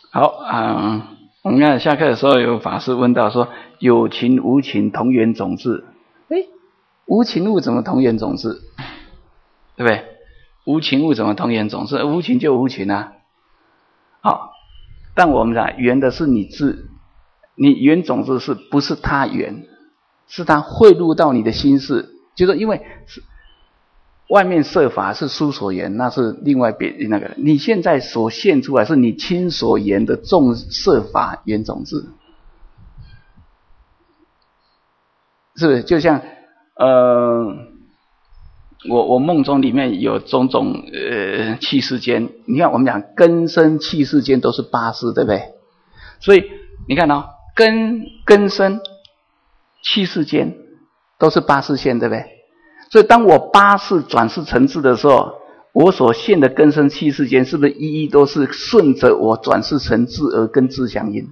好我们看下课的时候有法师问到说，有情无情同源种智，无情物怎么同源种智？对不对？无情物怎么同源种智？无情就无情啊。好，但我们讲缘的是你智，你缘种智是不是他缘？是他汇入到你的心事，就是因为外面设法是书所言，那是另外那个。你现在所现出来是你亲所言的众设法缘种智，是不是？就像我梦中里面有种种气世间，你看我们讲根生气世间都是八识，对不对？所以你看根生气世间都是八识现，对不对？所以当我八识转世成智的时候，我所现的根生气世间是不是一一都是顺着我转世成智而跟智相应？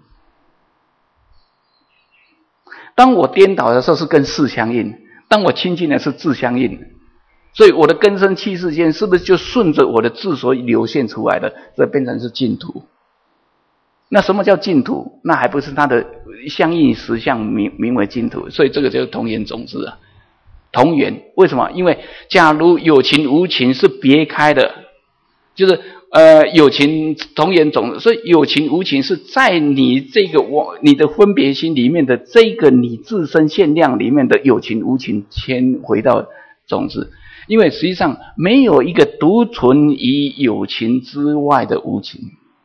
当我颠倒的时候是跟事相应，当我亲近的是智相应，所以我的根生气世间是不是就顺着我的智所流现出来的，这变成是净土？那什么叫净土？那还不是它的相应实相名为净土，所以这个就是同源种智啊。同源，为什么？因为假如有情无情是别开的，就是有情同源种，所以有情无情是在你这个你的分别心里面的这个你自身限量里面的有情无情迁回到种子，因为实际上没有一个独存于有情之外的无情。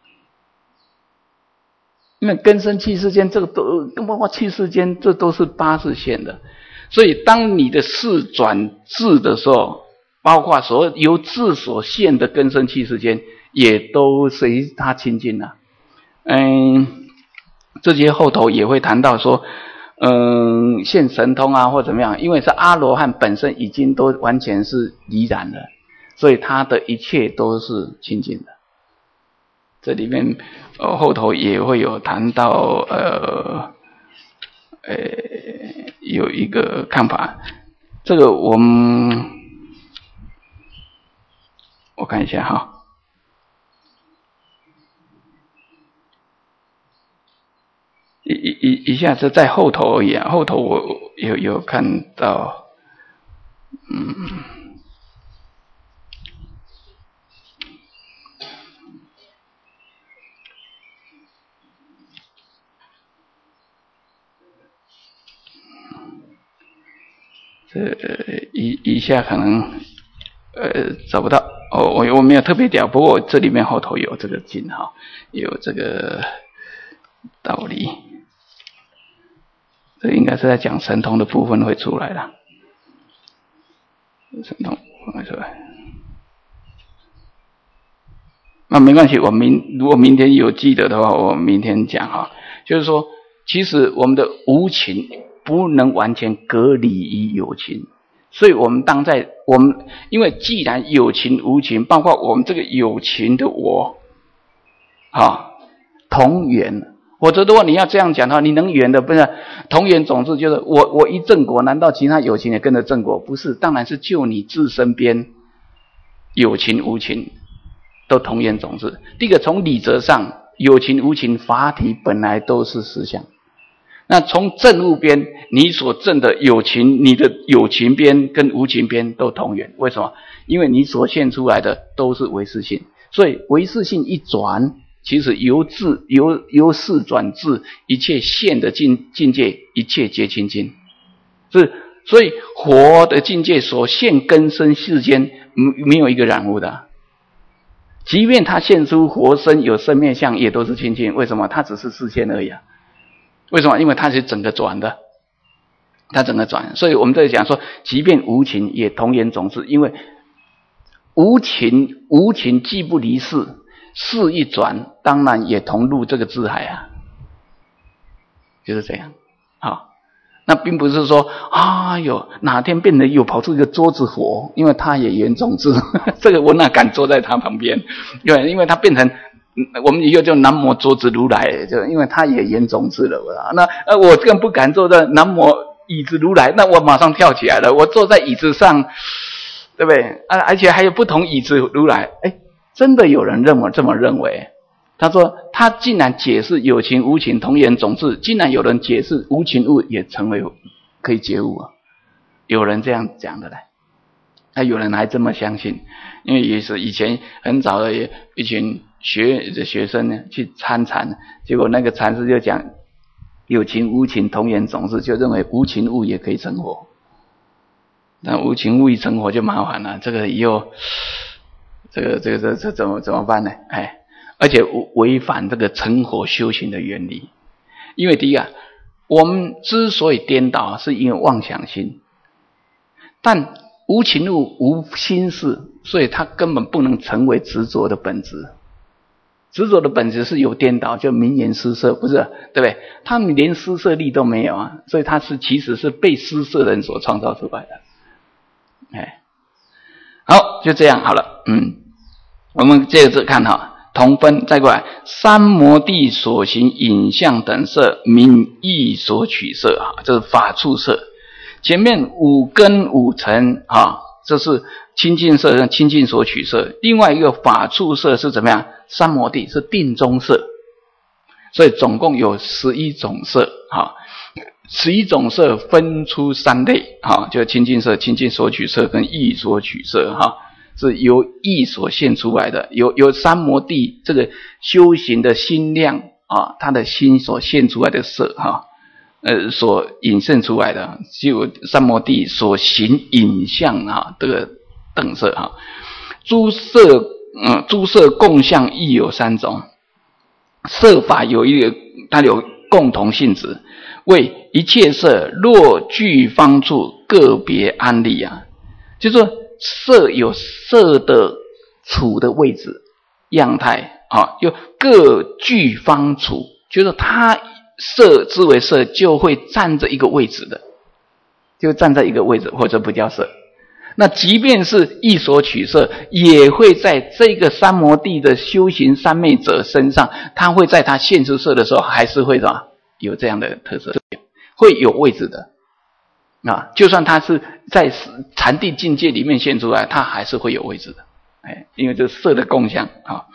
因为根生气世间这个都包括气世间，这都是八识现的。所以当你的事转智的时候，包括所有由智所现的根生气世间也都随他亲近了。这些后头也会谈到说现神通啊或怎么样，因为是阿罗汉本身已经都完全是离染了，所以他的一切都是亲近的。这里面后头也会有谈到有一个看法，这个我看一下哈，一下子在后头而已啊，后头我有看到，一下可能找不到我没有特别调，不过这里面后头有这个经哈，有这个道理，这应该是在讲神通的部分会出来了，神通会出来。那没关系，如果明天有记得的话，我明天讲哈。就是说，其实我们的无情不能完全隔离于有情，所以我们因为既然有情无情，包括我们这个有情的我同源，或者如果你要这样讲的话，你能缘的不是同源种智，就是我一正果，难道其他有情也跟着正果？不是，当然是就你自身边有情无情都同源种智。第一个，从理则上，有情无情法体本来都是实相。那从正悟边，你所证的有情，你的有情边跟无情边都同源。为什么？因为你所现出来的都是唯识性，所以唯识性一转，其实由事转智，一切现的境界，一切皆清净。所以活的境界所现根生世间没有一个染污的，即便他现出活身有生灭相，也都是清净。为什么？它只是视线而已啊。为什么？因为它是整个转的，它整个转。所以我们这里讲说，即便无情也同源种智，因为无情既不离事，事一转，当然也同入这个智海啊，就是这样。好，那并不是说哪天变得又跑出一个桌子火，因为他也缘种智，这个我哪敢坐在他旁边？因为他变成。我们以后就南无桌子如来，就因为他也缘种智了，那我更不敢坐在南无椅子如来，那我马上跳起来了，我坐在椅子上，对不对？而且还有不同椅子如来，真的有人这么认为， 他说他竟然解释有情无情同源种智，竟然有人解释无情物也成为可以觉悟啊，有人这样讲的嘞，有人还这么相信，因为也是以前很早的一群学生呢去参禅，结果那个禅师就讲有情无情同源种智，就认为无情物也可以成佛，那无情物一成佛就麻烦了，这个以后这怎么办呢？而且违反这个成佛修行的原理。因为第一个，我们之所以颠倒是因为妄想心，但无情物无心事，所以它根本不能成为执着的本质。执着的本质是有颠倒，就名言施设，不是对不对？他们连施设力都没有啊，所以他其实是被施设的人所创造出来的。好，就这样好了。我们接着看同分，再过来，三摩地所行影像等色，名意所取色这是法处色。前面五根五尘这是清净色，清净所取色。另外一个法处色是怎么样？三摩地是定中色，所以总共有11种色11种色分出3类就清净色、清净所取色跟意所取色是由意所现出来的，由三摩地这个修行的心量他的心所现出来的色所引现出来的，就三摩地所行影像这个等色诸色共相亦有3种，色法它有共同性质，为一切色若具方处个别安立就是说色有色的处的位置样态又各具方处，就是它色之为色就会站着一个位置的，就站在一个位置，或者不叫色。那即便是意所取色，也会在这个三摩地的修行三昧者身上，他会在他现出色的时候还是会有这样的特色，会有位置的就算他是在禅定境界里面现出来，他还是会有位置的因为这是色的共相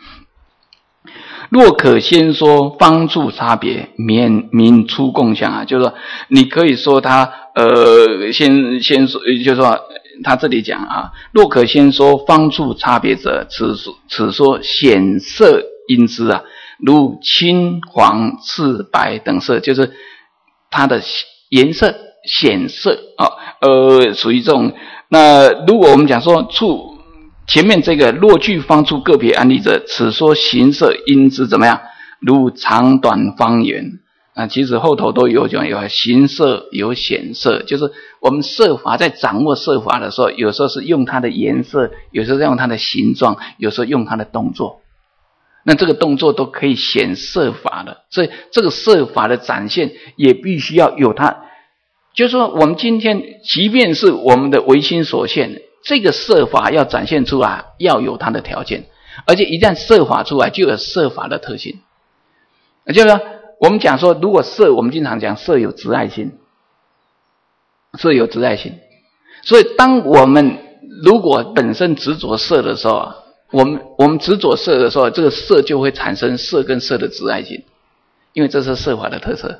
若可先说方处差别，名出共相就是说你可以说他先说，就是说他这里讲若可先说方处差别者，此说显色因之如青黄赤白等色，就是它的颜色显色属于这种。那如果我们讲说前面这个若具方处个别安立者，此说形色因之怎么样？如长短方圆其实后头都有讲，有形色有显色，就是我们色法在掌握色法的时候，有时候是用它的颜色，有时候用它的形状，有时候用它的动作。那这个动作都可以显色法的，所以这个色法的展现也必须要有它。就是说我们今天即便是我们的唯心所现，这个色法要展现出来要有它的条件，而且一旦色法出来就有色法的特性。就是说我们讲说如果色，我们经常讲色有执爱心，色有执爱心，所以当我们如果本身执着色的时候我们执着色的时候，这个色就会产生色跟色的执爱心，因为这是色法的特色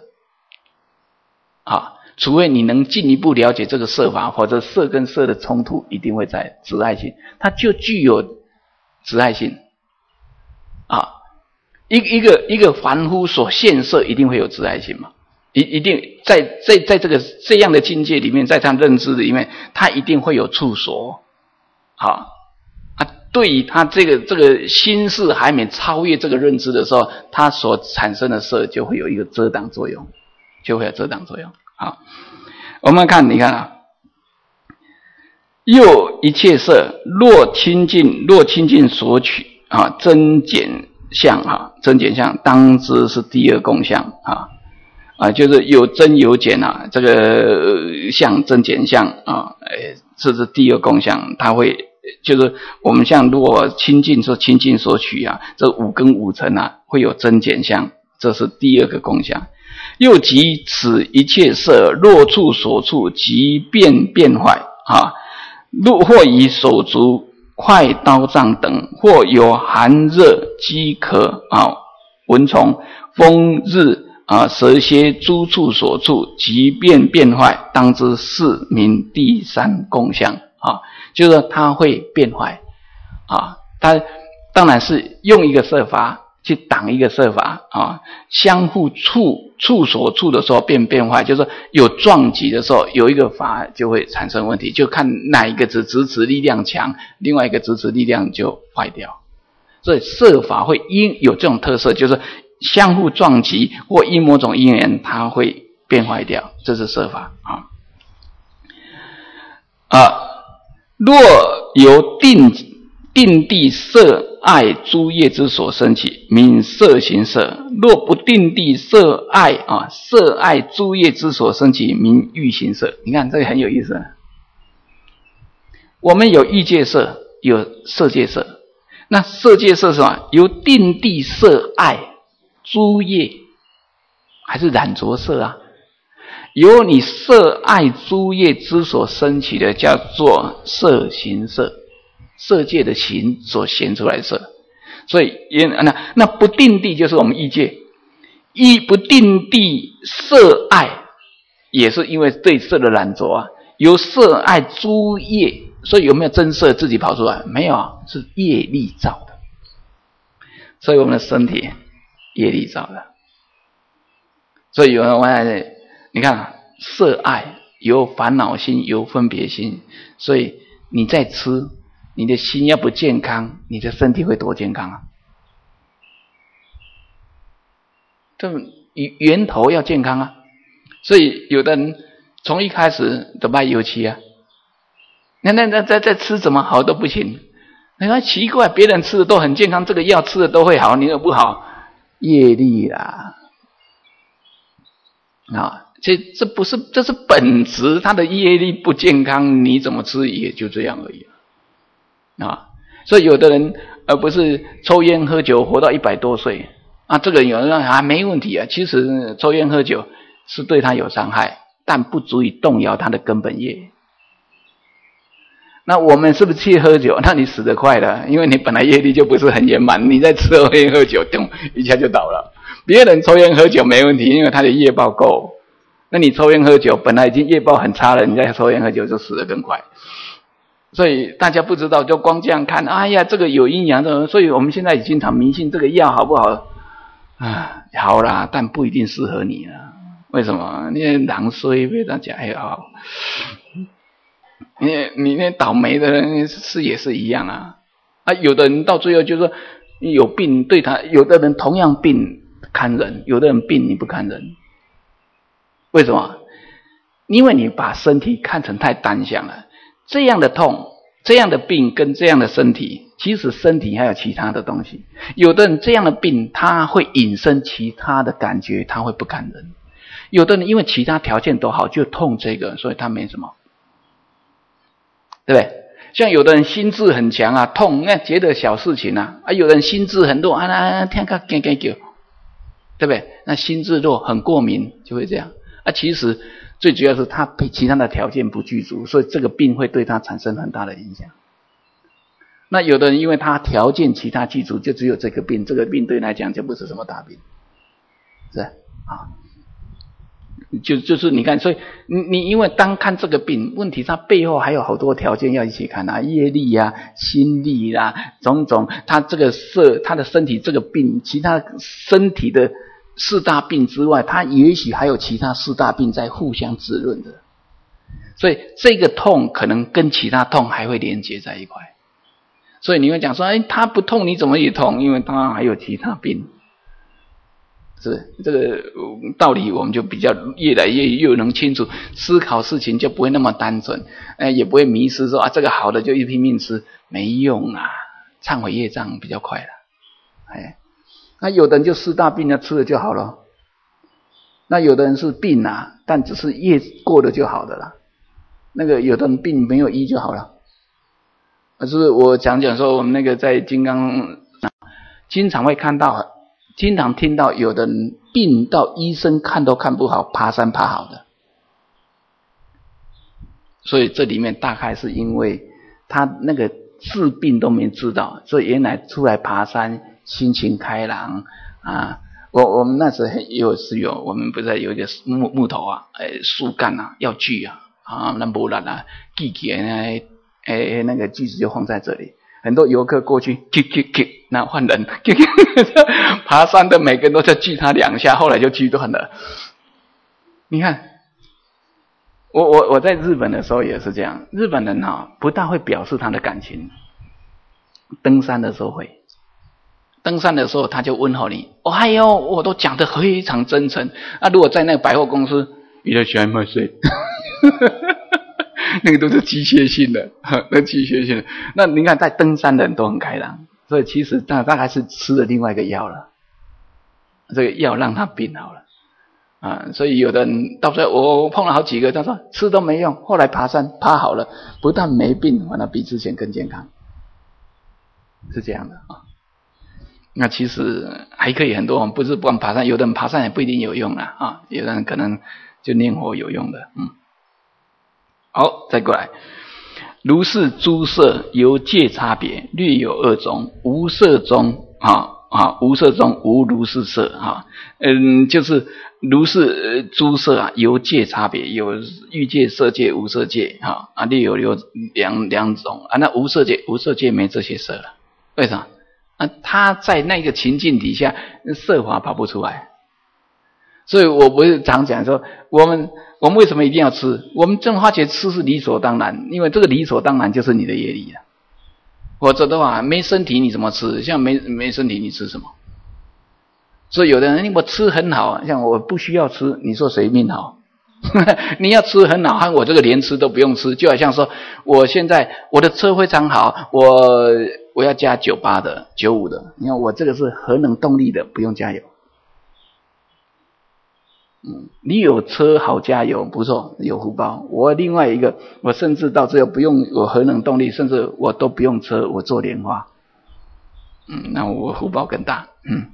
除非你能进一步了解这个色法，或者色跟色的冲突一定会在执爱心，它就具有执爱心一个凡夫所现色一定会有执爱心嘛，一定在这样的境界里面，在他认知里面，他一定会有处所对于他这个心事还没超越这个认知的时候，他所产生的色就会有一个遮挡作用，我们看，你看又一切色若清净所取增减相增减相，当知是第二共相就是有增有减这个相增减相这是第二共相，它会就是我们像如果清净所取这五根五尘会有增减相，这是第二个共相。又即此一切色若处所处即变坏若或以手足快刀杖等，或有寒热饥渴蚊虫、风日蛇蝎诸处所处，即便变坏，当知是名第三共相就是说它会变坏它当然是用一个设法去挡一个设法相互处所处的时候变坏，就是说有撞击的时候，有一个法就会产生问题，就看哪一个支持力量强，另外一个支持力量就坏掉。所以设法会因有这种特色，就是相互撞击或因某种因缘，它会变坏掉，这是设法若由定地色爱诸业之所生起，名色行色；若不定地色爱色爱诸业之所生起，名欲行色。你看这个很有意思我们有欲界色，有色界色。那色界色是什么？由定地色爱诸业，还是染着色由你色爱诸业之所生起的，叫做色行色，色界的行所显出来的色。所以那不定地就是我们欲界，不定地色爱，也是因为对色的染着由色爱诸业。所以有没有真色自己跑出来？没有是业力造的。所以我们的身体业力造的。所以有人你看色爱有烦恼心，有分别心，所以你在吃，你的心要不健康，你的身体会多健康这源头要健康所以有的人从一开始都卖油漆那在吃怎么好都不行。你看奇怪，别人吃的都很健康，这个药吃的都会好，你又不好，业力啦这不是，这是本质，他的业力不健康，你怎么吃也就这样而已所以有的人不是抽烟喝酒活到100多岁这个有人说没问题其实抽烟喝酒是对他有伤害，但不足以动摇他的根本业。那我们是不是去喝酒？那你死得快了，因为你本来业力就不是很圆满，你在吃烟喝酒，咚一下就倒了。别人抽烟喝酒没问题，因为他的业报够。那你抽烟喝酒，本来已经业报很差了，你再抽烟喝酒就死得更快。所以大家不知道，就光这样看，哎呀，这个有阴阳的，所以我们现在已经常迷信这个药好不好？好啦，但不一定适合你啦。为什么？你人衰被他讲好。你那倒霉的人是也是一样有的人到最后就是说你有病对他，有的人同样病看人，有的人病你不看人。为什么？因为你把身体看成太单向了。这样的痛，这样的病跟这样的身体，其实身体还有其他的东西。有的人这样的病他会引申其他的感觉，他会不看人。有的人因为其他条件都好，就痛这个，所以他没什么，对不对？像有的人心智很强痛那觉得小事情有的人心智很弱听个叫，对不对？那心智弱很过敏就会这样其实最主要是他被其他的条件不具足，所以这个病会对他产生很大的影响。那有的人因为他条件其他具足，就只有这个病，这个病对他来讲就不是什么大病，是就是你看，所以你因为单看这个病，问题它背后还有好多条件要一起看业力心力种种，他这个他的身体这个病，其他身体的4大病之外，他也许还有其他4大病在互相滋润的，所以这个痛可能跟其他痛还会连接在一块。所以你会讲说他不痛你怎么也痛？因为他还有其他病。是这个道理，我们就比较越来越能清楚，思考事情就不会那么单纯，也不会迷失说这个好的就一拼命吃，没用忏悔业障比较快了。那有的人就4大病吃了就好了，那有的人是病但只是业过了就好的啦。那个有的人病没有医就好了。是不是我讲说我们那个在金刚经常会看到。经常听到有的人病到医生看都看不好，爬山爬好的。所以这里面大概是因为他那个治病都没治到，所以原来出来爬山心情开朗啊。我们那时是有我们不是有一个木头啊，树干啊，要锯啊，那没人啊，锯起来那个锯子就放在这里，很多游客过去锯，那换人爬山的每个人都在锯他2下，后来就锯断了。你看，我在日本的时候也是这样，日本人不大会表示他的感情，登山的时候会。登山的时候他就问候你，哎呦，我都讲得非常真诚。如果在那个百货公司，你在喜欢吗？谁？那个都是机械性的，那机械性的。那你看，在登山的人都很开朗，所以其实大概是吃了另外一个药了，这个药让他病好了所以有的人到最后我碰了好几个，他说吃都没用，后来爬山爬好了，不但没病，反而比之前更健康，是这样的那其实还可以很多，不是光爬山，有的人爬山也不一定有用啦有的人可能就念佛有用的。好，再过来，如是诸色由界差别，略有2种，无色中无色中无如是色就是如是诸色由界差别，有欲界、色界、无色界略有两种那无色界没这些色了，为什么？他在那个情境底下，色法跑不出来。所以我不是常讲说，我们为什么一定要吃？我们正化觉吃是理所当然，因为这个理所当然就是你的业力了。否则的话，没身体你怎么吃？像没身体你吃什么？所以有的人我吃很好，像我不需要吃，你说谁命好？你要吃很好，和我这个连吃都不用吃，就好像说，我现在我的车非常好，我要加98的、95的，你看我这个是核能动力的，不用加油。你有车好加油，不错，有福报。我另外一个，我甚至到最后不用有核能动力，甚至我都不用车，我做莲花，那我福报更大。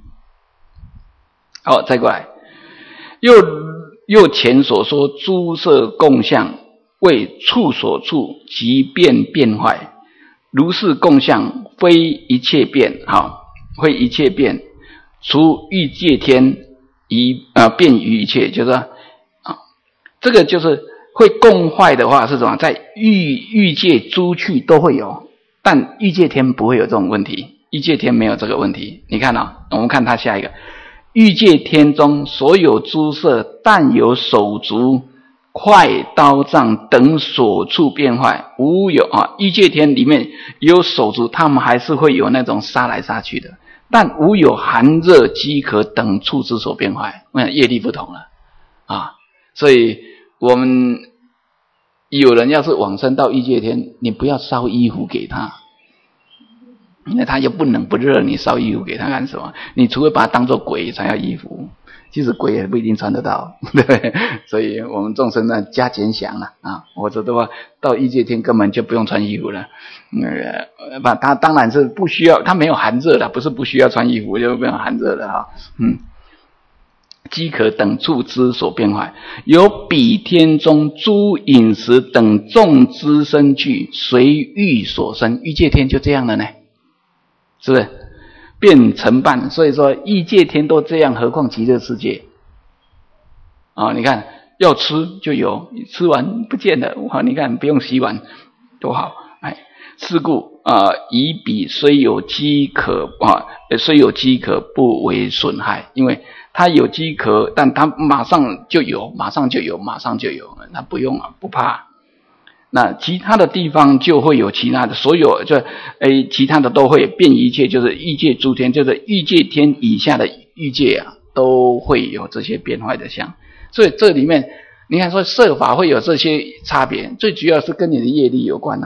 好，再过来，又前所说诸色共相，为处所处即变坏，如是共相非一切变，非一切变，除欲界天变于一切，就是这个就是会共坏的话是什么？在欲界诸趣都会有，但欲界天不会有这种问题，欲界天没有这个问题。你看我们看它下一个，欲界天中所有诸色，但有手足、快、刀杖等所处变坏，无有欲界天里面有手足，他们还是会有那种杀来杀去的，但无有寒热饥渴等处之所变坏，业力不同了所以我们有人要是往生到欲界天，你不要烧衣服给他，因为他又不冷不热，你烧衣服给他干什么？你除非把他当作鬼才要衣服，其实鬼也不一定穿得到，对不对？所以我们众生呢加减想了或者的话到欲界天根本就不用穿衣服了。他当然是不需要，他没有寒热的，不是不需要穿衣服就没有寒热的饥渴等处之所变坏，有彼天中诸饮食等众之身具，随欲所生。欲界天就这样了呢，是不是？变成伴，所以说欲界天都这样，何况极乐世界你看要吃就有，吃完不见了你看不用洗碗多好。是故以彼虽有饥渴虽有饥渴不为损害，因为他有饥渴，但他马上就有，他不用不怕。那其他的地方就会有其他的，所有其他的都会变一切，就是欲界诸天，就是欲界天以下的欲界都会有这些变坏的相。所以这里面你看说色法会有这些差别，最主要是跟你的业力有关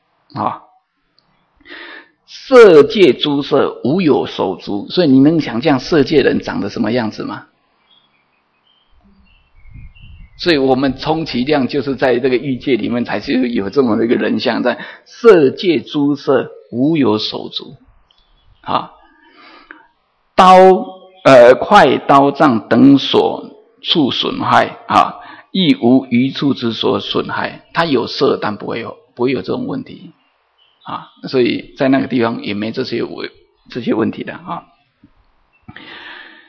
色界诸色无有手足，所以你能想象色界人长得什么样子吗？所以我们充其量就是在这个欲界里面才是有这么的一个人相，在色界诸色无有手足快刀杖等所处损害亦无余处之所损害，它有色但不会有这种问题所以在那个地方也没这些问题的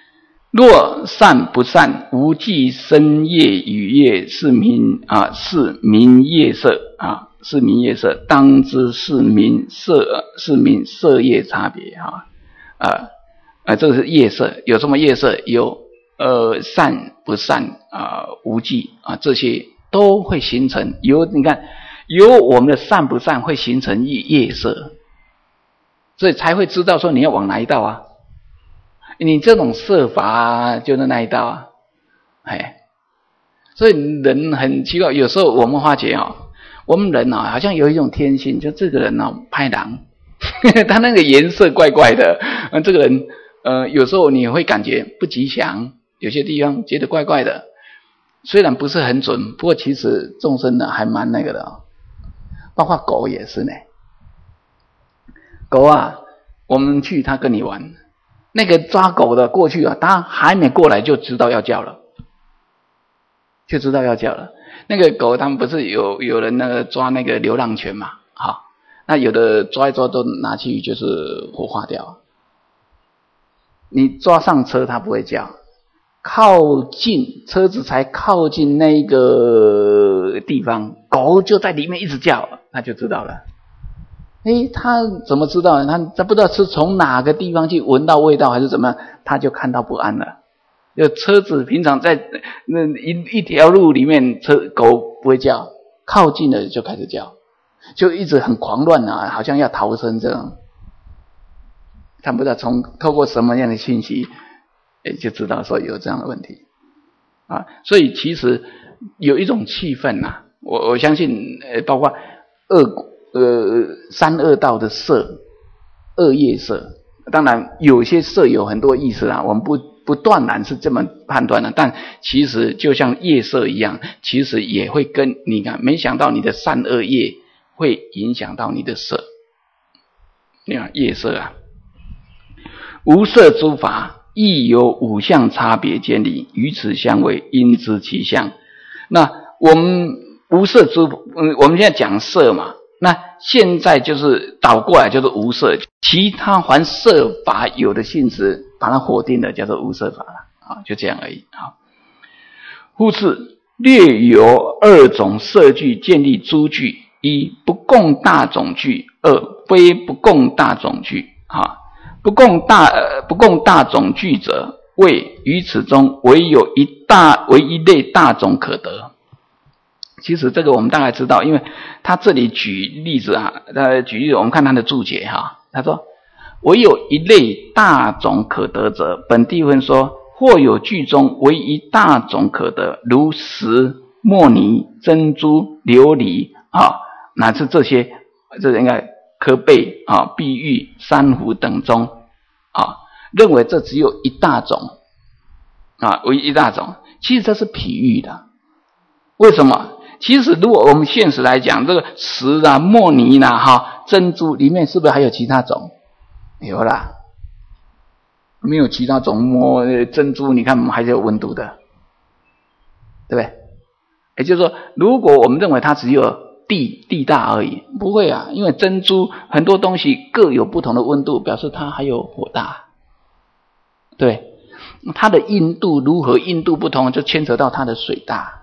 若善不善，无记生业与业，是名业色啊，是名业色，当知是名色业差别啊。这个是业色，有什么业色？有善不善无记这些都会形成。你看，有我们的善不善会形成业色，所以才会知道说你要往哪一道啊。你这种色法就是那一道啊，所以人很奇怪，有时候我们发觉我们人好像有一种天性，就这个人拍狼，他那个颜色怪怪的，这个人有时候你会感觉不吉祥，有些地方觉得怪怪的，虽然不是很准，不过其实众生呢还蛮那个的包括狗也是呢。狗我们去他跟你玩。那个抓狗的过去他还没过来就知道要叫了，那个狗他们不是有人那个抓那个流浪犬嘛，那有的抓一抓都拿去就是火化掉。你抓上车它不会叫，车子才靠近那个地方，狗就在里面一直叫，那就知道了。他怎么知道呢？他不知道是从哪个地方去闻到味道还是怎么样，他就看到不安了。车子平常在那一条路里面，狗不会叫，靠近了就开始叫，就一直很狂乱好像要逃生这样。他不知道透过什么样的信息，就知道说有这样的问题所以其实有一种气氛我相信包括三恶道的色，恶业色，当然有些色有很多意思我们不断然是这么判断的，但其实就像业色一样，其实也会跟你看，没想到你的善恶业会影响到你的色。你看业色无色诸法亦有五相差别见理，于此相为因知其相。那我们无色我们现在讲色嘛，那现在就是倒过来就是无色，其他凡色法有的性质把它否定了，叫做无色法了就这样而已故此略有二种色句建立诸句：一不共大种句，二非不共大种句不共大种句者，谓于此中唯一类大种可得。其实这个我们大概知道，因为他这里举例子我们看他的注解他说唯有一类大种可得者，本地分说或有句中唯一大种可得，如石、墨泥、珍珠、琉璃乃至这些应该科贝碧玉、珊瑚等中认为这只有一大种唯一大种，其实这是譬喻的。为什么？其实如果我们现实来讲，这个石墨泥珍珠里面是不是还有其他种？有啦，没有其他种珍珠，你看还是有温度的，对不对？也就是说，如果我们认为它只有地大而已，不会因为珍珠很多东西各有不同的温度，表示它还有火大，对，它的硬度如何，硬度不同就牵扯到它的水大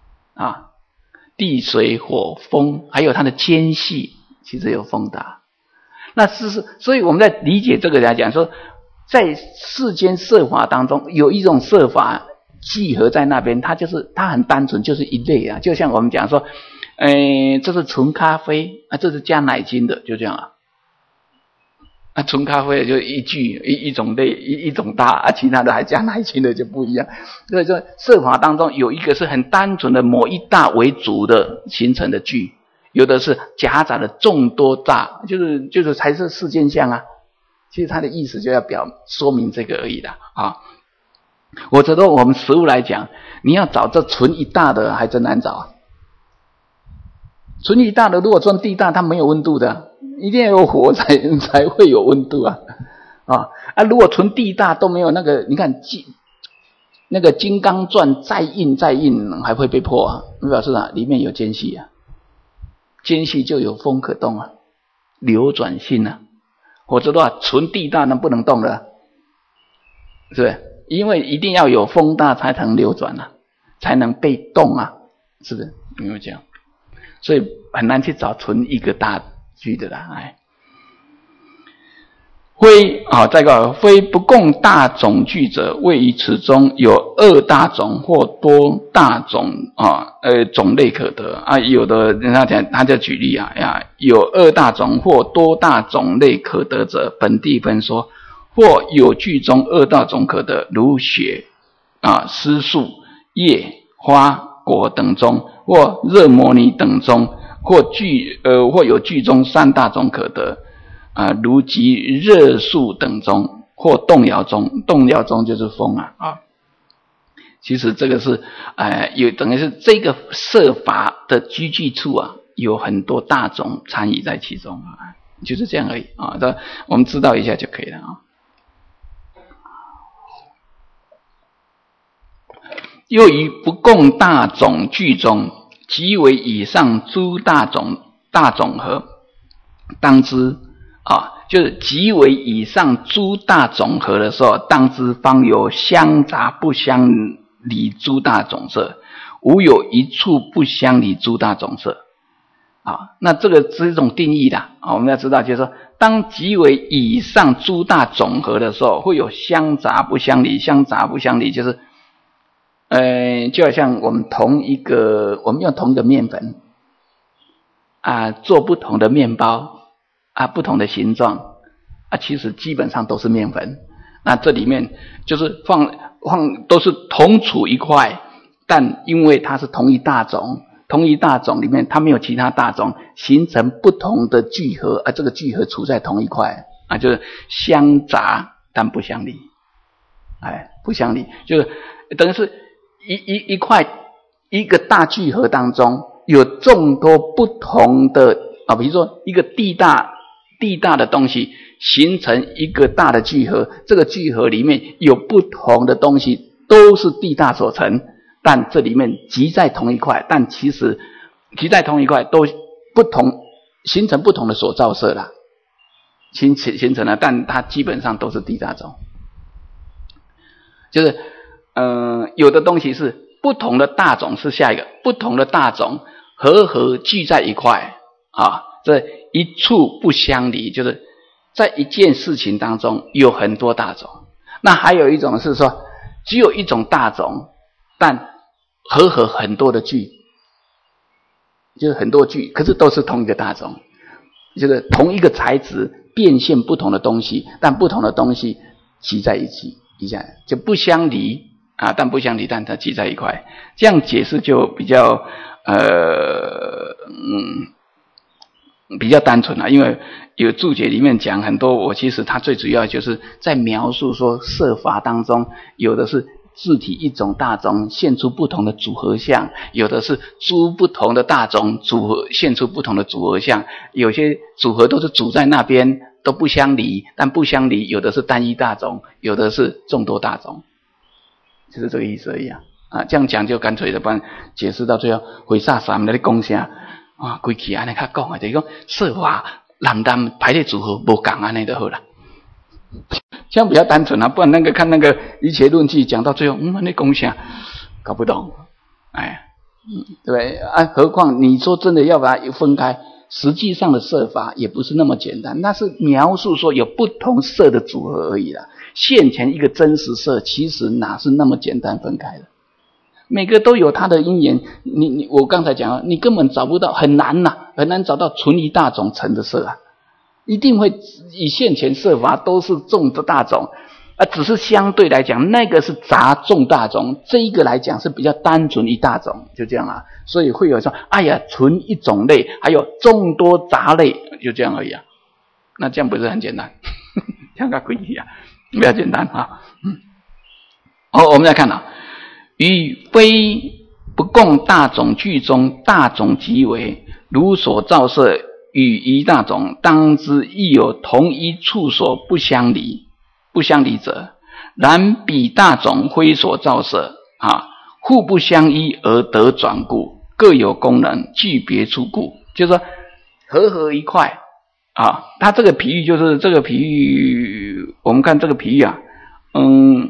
地水火风，还有它的间隙其实有风大。那所以我们在理解这个来讲说，在世间色法当中有一种色法集合在那边，它很单纯，就是一类就像我们讲说这是纯咖啡这是加奶精的，就这样纯咖啡就一种类一种大其他的还加奶精的就不一样。所以说色法当中有一个是很单纯的某一大为主的形成的句，有的是夹杂了众多大，就是才是世间相其实它的意思就要说明这个而已的我觉得我们实物来讲，你要找这纯一大的还真难找纯一大的如果说地大，它没有温度的，一定要有火才会有温度如果纯地大都没有那个，你看那个金刚钻再硬还会被破表示里面有间隙间隙就有风可动流转性否则的话纯地大那不能动了，是不是？ 因为一定要有风大才能流转啊，才能被动啊，是不是？有没有这样？所以很难去找纯一个大句的啦。非再一个，非不共大种句者，谓于此中有二大种或多大种种类可得啊。有的人他就举例有二大种或多大种类可得者，本地分说，或有句中二大种可得，如雪丝树、叶、花、果等中，或热摩尼等中，或有句中三大种可得。如及热树等中，或动摇中，动摇中就是风其实这个是等于是这个设法的居居处有很多大种参与在其中就是这样而已这我们知道一下就可以了又于不共大种句中，即为以上诸大种合，当知就是即为以上诸大种合的时候，当知方有相杂不相离诸大种色，无有一处不相离诸大种色那这个是一种定义的我们要知道，就是说当即为以上诸大种合的时候，会有相杂不相离。相杂不相离就是就好像我们用同一个面粉做不同的面包不同的形状其实基本上都是面粉。那这里面就是放都是同处一块，但因为它是同一大种里面它没有其他大种，形成不同的聚合这个聚合处在同一块就是相杂但不相离。不相离就是等于是一块一个大聚合当中有众多不同的比如说一个地大的东西形成一个大的聚合，这个聚合里面有不同的东西都是地大所成，但这里面集在同一块，但其实集在同一块都不同，形成不同的所造色啦，形成了，但它基本上都是地大种。就是有的东西是不同的大种，是下一个不同的大种合聚在一块这一处不相离，就是在一件事情当中有很多大种。那还有一种是说只有一种大种，但合很多的聚，就是很多聚，可是都是同一个大种，就是同一个材质变现不同的东西，但不同的东西集在一起，就不相离但不相离，但它集在一块。这样解释就比较比较单纯因为有注解里面讲很多，我其实它最主要就是在描述说设法当中，有的是自体一种大种现出不同的组合相，有的是诸不同的大种组合现出不同的组合相，有些组合都是组在那边都不相离，但不相离有的是单一大种，有的是众多大种，就是这个意思而已这样讲就干脆的，不然解释到最后会煞啥在讲啥规气安尼较讲就是讲设法男排列组合无共安尼就好了，这样比较单纯不然看那个一切论据讲到最后安尼讲啥搞不懂对不对何况你说真的要把它分开，实际上的设法也不是那么简单，那是描述说有不同色的组合而已啦。现前一个真实色其实哪是那么简单分开的，每个都有它的因缘。我刚才讲了，你根本找不到，很难找到纯一大种成的色一定会以现前色法都是众的大种只是相对来讲那个是杂众大种，这一个来讲是比较单纯一大种，就这样所以会有说纯一种类，还有众多杂类，就这样而已那这样不是很简单这样个规矩比较简单我们来看于非不共大种句中，大种即为如所造色与一大种，当知亦有同一处所不相离者，然彼大种非所造色互不相依而得转故，各有功能，具别处故，就是说合一块它这个比喻就是这个比喻，我们看这个比喻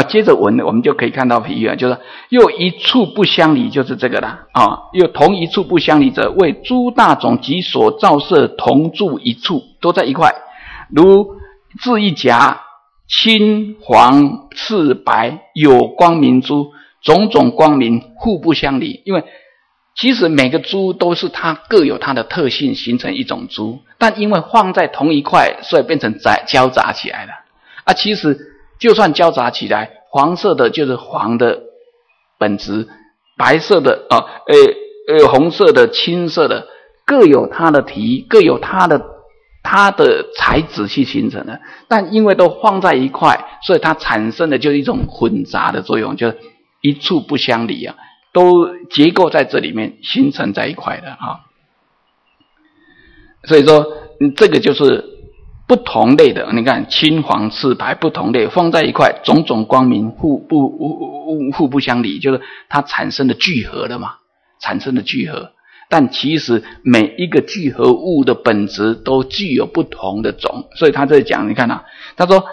接着文我们就可以看到比喻啊，就是又一处不相离，就是这个啦啊，又同一处不相离者，为诸大种及所造色同住一处，都在一块，如置一甲，青黄赤白有光明珠，种种光明互不相离。因为其实每个珠都是它各有它的特性，形成一种珠，但因为放在同一块，所以变成交杂起来了啊。其实就算交杂起来，黄色的就是黄的本质，白色的红色的、青色的，各有它的体，各有它的材质去形成的。但因为都放在一块，所以它产生的就是一种混杂的作用，就是一处不相离啊，都结构在这里面形成在一块的啊。所以说这个就是不同类的，你看青黄赤白不同类放在一块，种种光明互不相离，就是它产生的聚合了嘛，产生的聚合。但其实每一个聚合物的本质都具有不同的种，所以他这里讲，你看啊，他说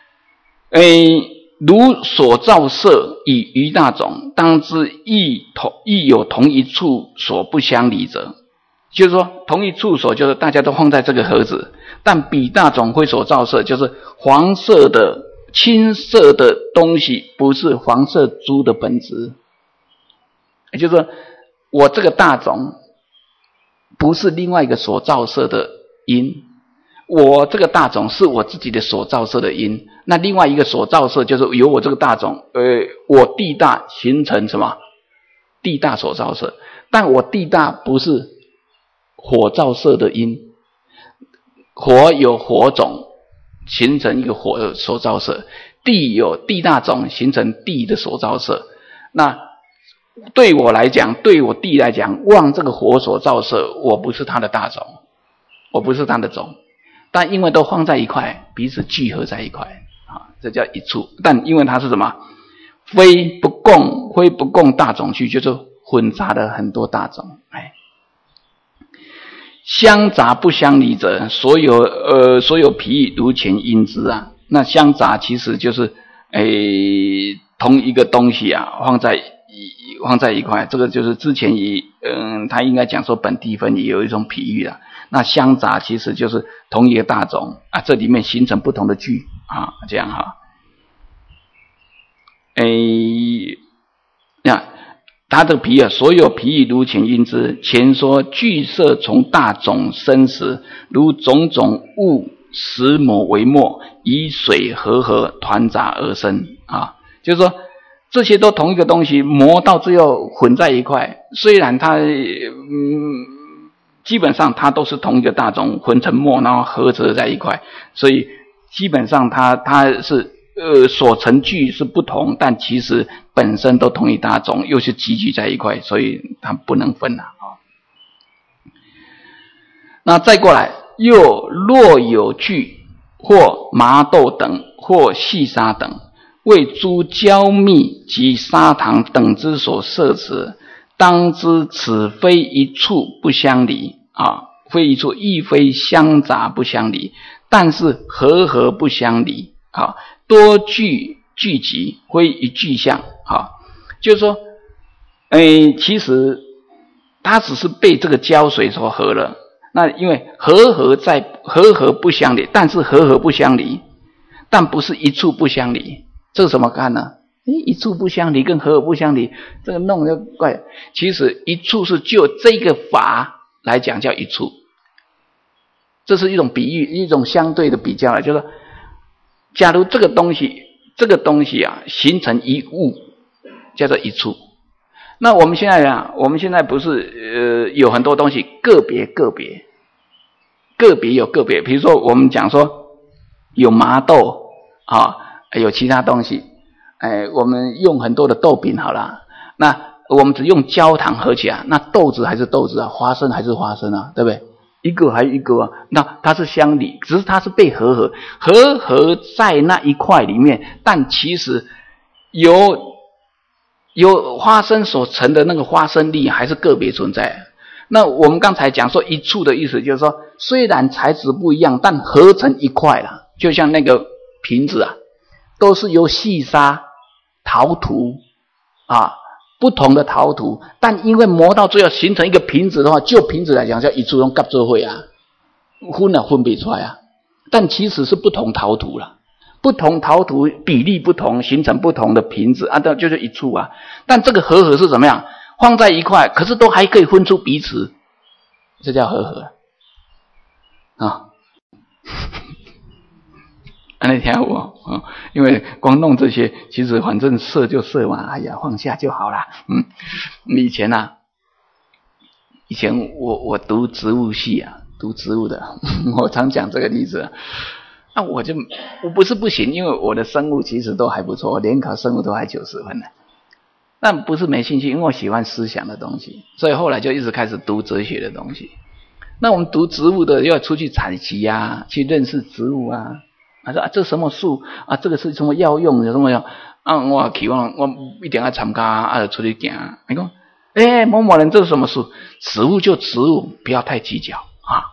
如所造色以余大种，当知亦有同一处所不相离者。就是说同一处所就是大家都放在这个盒子，但彼大种会所造色，就是黄色的青色的东西不是黄色珠的本质，也就是说我这个大种不是另外一个所造色的因，我这个大种是我自己的所造色的因，那另外一个所造色就是由我这个大种我地大形成什么地大所造色，但我地大不是火造色的因，火有火种形成一个火的所造色，地有地大种形成地的所造色。那对我来讲，对我地来讲，望这个火所造色，我不是它的大种，我不是它的种，但因为都放在一块，彼此聚合在一块啊，这叫一处。但因为它是什么？非不共大种去，就是混杂了很多大种。相杂不相离者，所有皮喻如前应知啊。那相杂其实就是同一个东西啊，放在一块，这个就是之前他应该讲说本地分也有一种比喻啊。那相杂其实就是同一个大种啊，这里面形成不同的聚啊，这样哈。他的比喻，所有比喻如前应知。前说聚色从大种生时，如种种物石磨为末，以水和团杂而生啊。就是说这些都同一个东西，磨到最后混在一块，虽然它基本上它都是同一个大种混成末，然后合成在一块，所以基本上它是所成聚是不同，但其实本身都同一大种，又是集聚在一块，所以它不能分啊。那再过来，又若有聚或麻豆等，或细沙等，为诸胶密及砂糖等之所摄持，当知此非一处不相离啊，非一处亦非相杂不相离，但是和不相离啊。多聚集，非一具象啊，就是说，其实它只是被这个胶水所合了。那因为和不相离，但是和不相离，但不是一处不相离。这个怎么看呢？一处不相离跟和不相离，这个弄就怪。其实一处是就这个法来讲叫一处，这是一种比喻，一种相对的比较了，就是说假如这个东西啊形成一物，叫做一处。那我们现在不是有很多东西个别有个别，比如说我们讲说有麻豆啊，有其他东西，我们用很多的豆饼好了，那我们只用焦糖合起来，那豆子还是豆子啊，花生还是花生啊，对不对？一个还一个啊，那它是相离，只是它是被合在那一块里面，但其实有花生所成的那个花生粒还是个别存在。那我们刚才讲说一处的意思就是说，虽然材质不一样，但合成一块了，就像那个瓶子啊，都是由细沙陶土啊，不同的陶土，但因为磨到最后形成一个瓶子的话，就瓶子来讲叫一处用夹做会啊，分别出来啊，但其实是不同陶土啦，不同陶土比例不同，形成不同的瓶子啊，这就是一处啊。但这个和是怎么样？放在一块，可是都还可以分出彼此，这叫和啊。你听我因为光弄这些，其实反正射就射嘛，哎呀，放下就好啦。以前我读植物系啊，读植物的，我常讲这个例子。那我不是不行，因为我的生物其实都还不错，联考生物都还90分呢。但不是没兴趣，因为我喜欢思想的东西，所以后来就一直开始读哲学的东西。那我们读植物的要出去采集啊，去认识植物啊。说这什么树啊？这个是什么药用？有什么药？我期望我一定要参加就出去行。你讲，某某人这是什么树？植物就植物，不要太计较啊。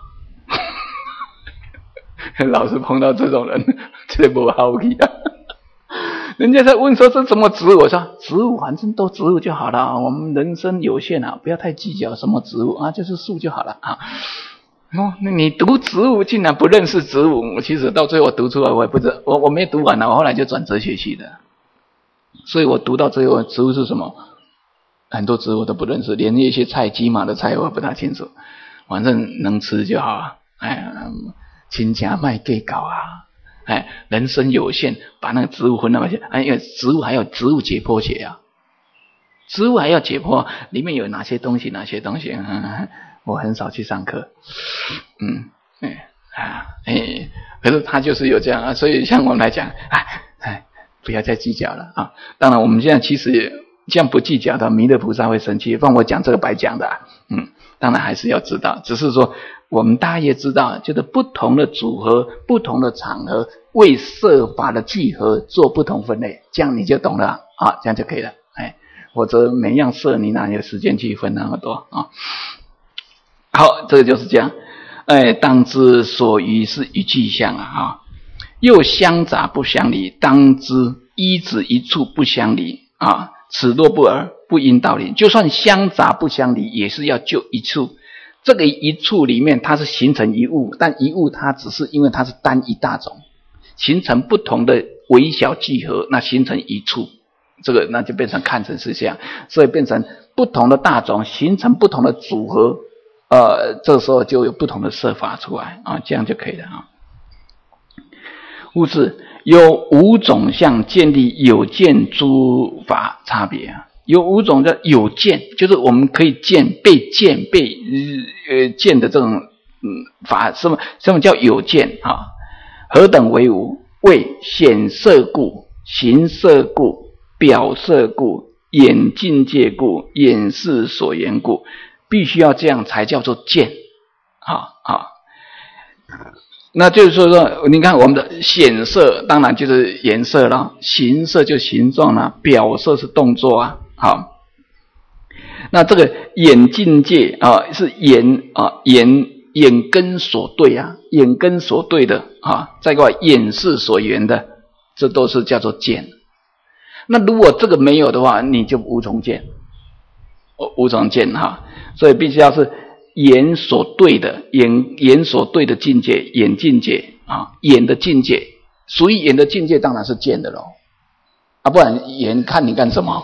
老是碰到这种人，这不好气啊。人家在问说这什么植物？我说植物反正都植物就好了，我们人生有限啊，不要太计较什么植物啊，就是树就好了啊。那你读植物竟然不认识植物，其实到最后我读出来我也不知道，我没读完了，我后来就转哲学系的，所以我读到最后植物是什么，很多植物都不认识，连一些菜鸡马的菜我也不大清楚，反正能吃就好啊。亲家卖给搞啊，人生有限，把那个植物分那么些，因为植物还有植物解剖学啊，植物还要解剖里面有哪些东西，我很少去上课，可是他就是有这样啊，所以像我们来讲，不要再计较了啊。当然我们现在其实这样不计较的，弥勒菩萨会生气，不然我讲这个白讲的当然还是要知道，只是说我们大约知道，就是不同的组合、不同的场合，为色法的聚合做不同分类，这样你就懂了啊，这样就可以了。否则每样色你哪有时间去分那么多啊？好，这个就是这样。当知所余是一具象啊，又相杂不相离，当知一指一处不相离啊，此若不尔，不应道理。就算相杂不相离，也是要就一处。这个一处里面它是形成一物，但一物它只是因为它是单一大种，形成不同的微小聚合，那形成一处，这个那就变成看成是这样，所以变成不同的大种形成不同的组合，这时候就有不同的色法出来啊，这样就可以了啊。物质有五种相建立有见诸法差别啊，有五种的有见，就是我们可以见、被见、被见的这种法，什么叫有见啊？何等为无？为显色故、形色故、表色故、眼境界故、眼识所言故，必须要这样才叫做见那就是说你看我们的显色当然就是颜色了，形色就形状了，表色是动作啊。好，那这个眼境界是眼根所对啊，眼根所对的再过来眼识所缘的，这都是叫做见。那如果这个没有的话，你就无从见，无从见所以必须要是眼所对的，眼所对的境界，眼境界眼的境界，属于眼的境界当然是见的咯不然眼看你干什么？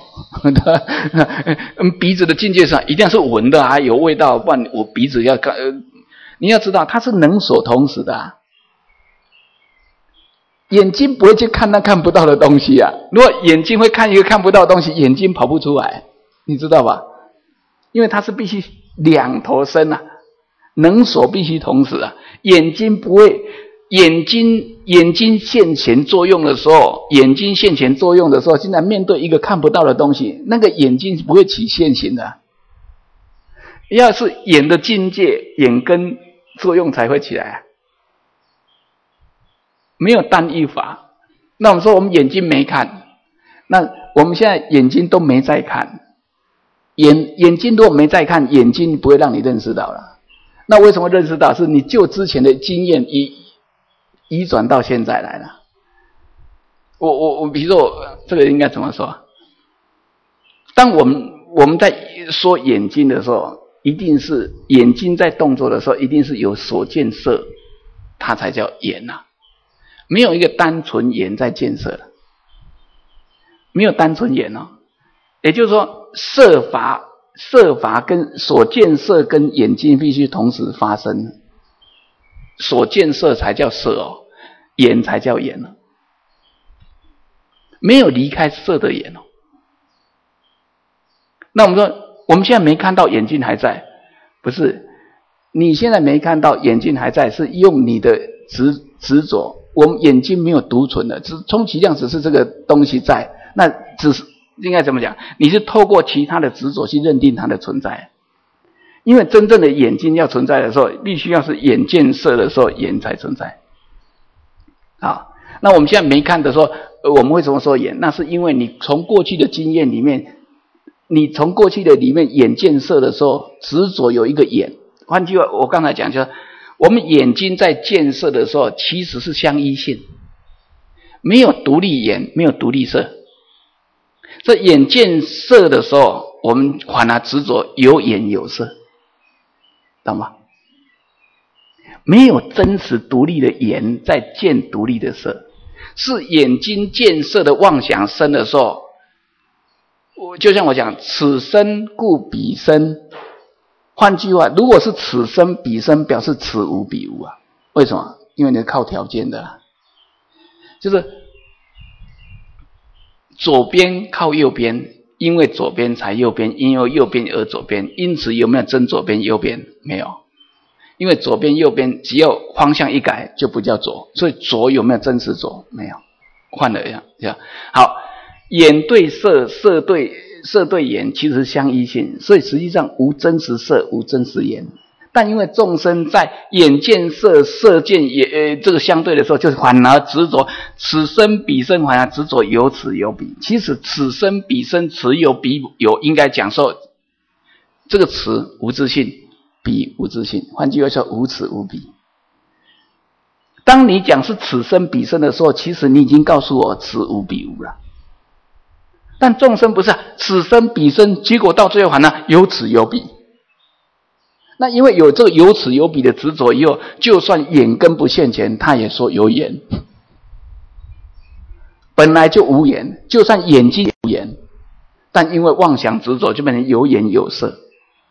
鼻子的境界上一定是闻的有味道，不然我鼻子要你要知道它是能所同时的眼睛不会去看那看不到的东西如果眼睛会看一个看不到的东西，眼睛跑不出来，你知道吧？因为它是必须两头身能所必须同时眼睛不会，眼睛现前作用的时候，竟然面对一个看不到的东西，那个眼睛不会起现行的。要是眼的境界，眼根作用才会起来没有单一法。那我们说我们眼睛没看，那我们现在眼睛都没在看，眼睛如果没在看，眼睛不会让你认识到了。那为什么认识到？是你就之前的经验移转到现在来了。 我比如说这个应该怎么说？当我们在说眼睛的时候，一定是眼睛在动作的时候，一定是有所见色，它才叫眼啊。没有一个单纯眼在见色的，没有单纯眼哦。也就是说，色法跟所见色跟眼睛必须同时发生，所见色才叫色哦，眼才叫眼哦。没有离开色的眼哦。那我们说，我们现在没看到眼睛还在，不是？你现在没看到眼睛还在，是用你的执着。我们眼睛没有独存的，充其量只是这个东西在，那只是应该怎么讲？你是透过其他的执着去认定它的存在。因为真正的眼睛要存在的时候，必须要是眼见色的时候，眼才存在。好，那我们现在没看的时候，我们为什么说眼？那是因为你从过去的经验里面，你从过去的里面眼见色的时候，执着有一个眼。换句话，我刚才讲就是，我们眼睛在见色的时候，其实是相依性，没有独立眼，没有独立色。这眼见色的时候，我们反而执着有眼有色，懂吗？没有真实独立的眼在见独立的色，是眼睛见色的妄想生的时候，就像我讲，此生故彼生。换句话，如果是此生彼生，表示此无彼无啊。为什么？因为你是靠条件的啦，就是左边靠右边，因为左边才右边，因为右边而左边，因此有没有真左边右边？没有。因为左边右边只要方向一改就不叫左，所以左有没有真实左？没有，换了一样。好，眼对色，色对眼，其实相依性，所以实际上无真实色，无真实眼。但因为众生在眼见色，色见眼，这个相对的时候，就反而执着此生彼生，反而执着有此有彼。其实此生彼生，此有彼有，应该讲说这个此无自性，彼无自性，换句话说，无此无彼。当你讲是此生彼生的时候，其实你已经告诉我此无彼无了。但众生不是此生彼生，结果到最后反而有此有彼。那因为有这个有此有彼的执着以后，就算眼根不现前，他也说有眼。本来就无眼，就算眼睛有眼，但因为妄想执着，就变成有眼有色。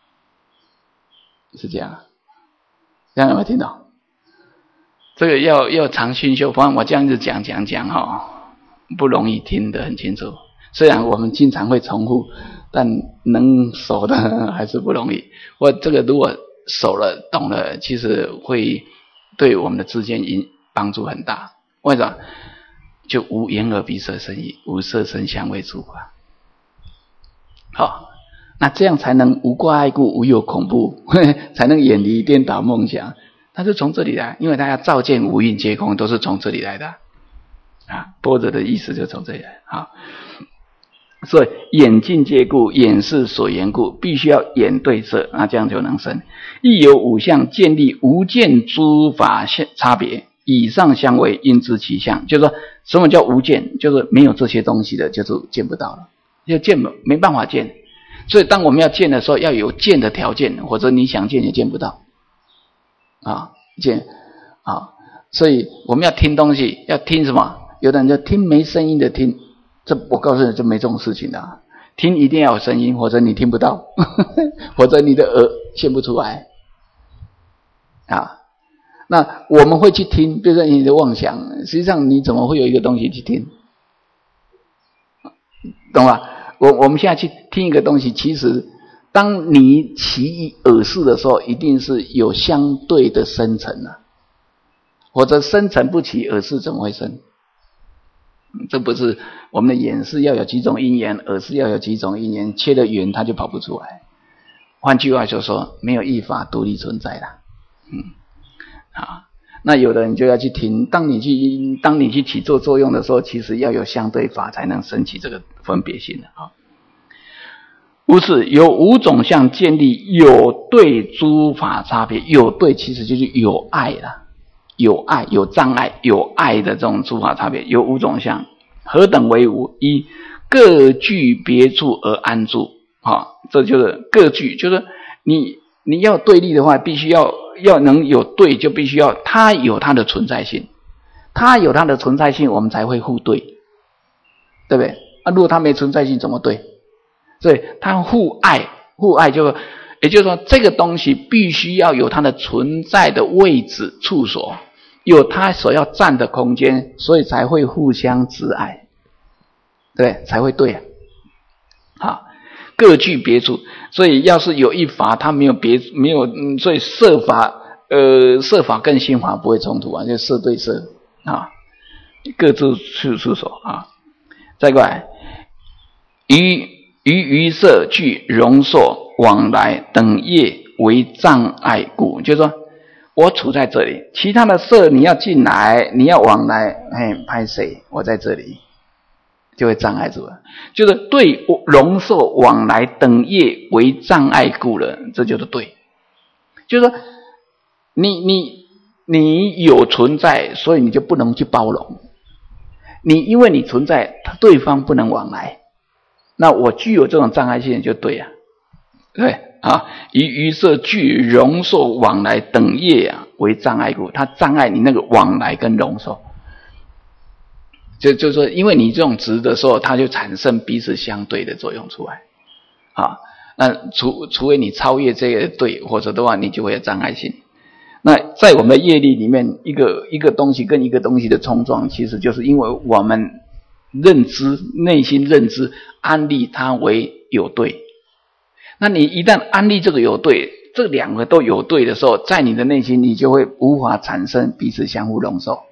是这样，这样有没有听到？这个要常熏修，不然我这样子讲不容易听得很清楚。虽然我们经常会重复，但能熟的还是不容易。我这个如果熟了懂了，其实会对我们的知见帮助很大。为什么？就无眼耳鼻舌身意，无色声香味触法。好，那这样才能无挂碍故，无有恐怖，才能远离颠倒梦想。它是从这里来，因为它要照见五蕴皆空，都是从这里来的啊。般若的意思就从这里来。好，所以眼境界故，眼是所言故，必须要眼对色，那这样就能生。亦有五相，建立无见诸法差别，以上相位，应知其相。就是说，什么叫无见？就是没有这些东西的，就是见不到了，就见没办法见。所以当我们要见的时候，要有见的条件，否则你想见也见不到啊。见啊，所以我们要听东西，要听什么？有的人就听没声音的听，这我告诉你，就没这种事情的啊。听一定要有声音，否则你听不到，否则你的耳现不出来啊。那我们会去听，比如说你的妄想，实际上你怎么会有一个东西去听？懂吧？我们现在去听一个东西，其实当你起以耳识的时候，一定是有相对的生成啊，或者生成不起耳识怎么会生？这不是我们的眼识要有几种因缘，耳识要有几种因缘，切了缘它就跑不出来。换句话就说，没有一法独立存在啦。那有的人就要去听，当你去起作用的时候，其实要有相对法才能升起这个分别心的啊。无是有五种相建立有对诸法差别，有对其实就是有爱啦，有爱有障碍有爱的这种诸法差别，有五种相何等为无？一各具别处而安住。这就是各具，就是你要对立的话，必须要能有对，就必须要它有它的存在性，它有它的存在性，我们才会互对，对不对？如果它没存在性，怎么对？所以它互爱也就是说，这个东西必须要有它的存在的位置处所，有它所要占的空间，所以才会互相执爱，对，才会对各具别处。所以要是有一法它没有所以色法跟心法不会冲突就色对色各自处所再过来，于色具容受往来等业为障碍故，就是说我处在这里，其他的色你要进来，你要往来，拍谁？我在这里。就会障碍住了，就是对容受往来等业为障碍故了，这就是对。就是说，你有存在，所以你就不能去包容。因为你存在，对方不能往来，那我具有这种障碍性就对对于色具容受往来等业为障碍故，它障碍你那个往来跟容受。就是说，因为你这种执的时候，它就产生彼此相对的作用出来那除非你超越这个对，或者的话你就会有障碍性。那在我们的业力里面，一个东西跟一个东西的冲撞，其实就是因为我们内心认知安立它为有对。那你一旦安立这个有对，这两个都有对的时候，在你的内心你就会无法产生彼此相互容受。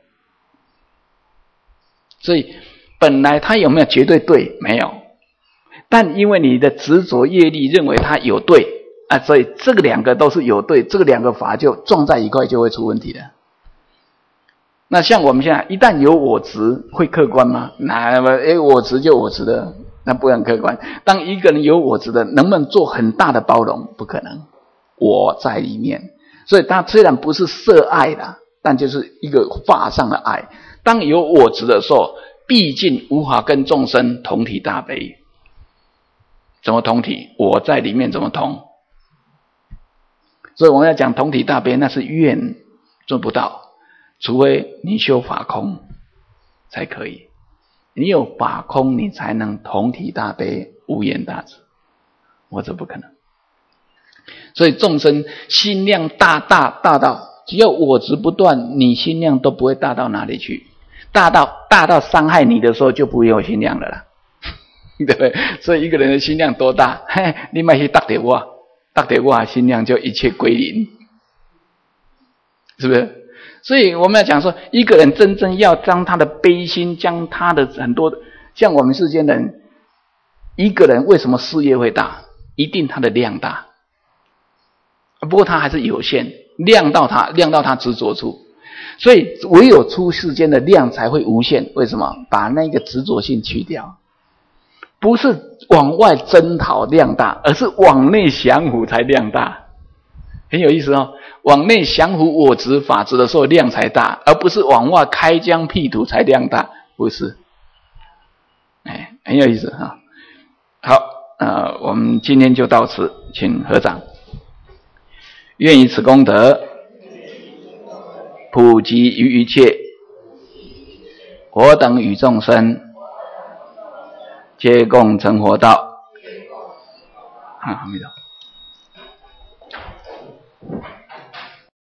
所以本来它有没有绝对对？没有，但因为你的执着业力认为它有对所以这个两个都是有对，这个两个法就撞在一块，就会出问题了。那像我们现在一旦有我执，会客观吗？我执就我执的，那不很客观。当一个人有我执的，能不能做很大的包容？不可能，我在里面。所以它虽然不是色爱的，但就是一个法上的爱。当有我执的时候，毕竟无法跟众生同体大悲。怎么同体？我在里面怎么同？所以我们要讲同体大悲，那是愿做不到，除非你修法空才可以。你有法空，你才能同体大悲，无厌大慈，或者不可能。所以众生心量大到，只要我执不断，你心量都不会大到哪里去。大到伤害你的时候，就不会有心量了啦，对不对？所以一个人的心量多大，你别去搭点我心量就一切归零，是不是？所以我们要讲说，一个人真正要将他的悲心，将他的很多像我们世间人，一个人为什么事业会大？一定他的量大，不过他还是有限，量到他执着处。所以唯有出世间的量才会无限。为什么？把那个执着性去掉，不是往外征讨量大，而是往内降伏才量大。很有意思往内降伏我执法执的时候量才大，而不是往外开疆辟土才量大，不是。很有意思好，我们今天就到此，请合掌。愿以此功德普及于一切我等与众生，皆共成佛道。阿弥陀佛。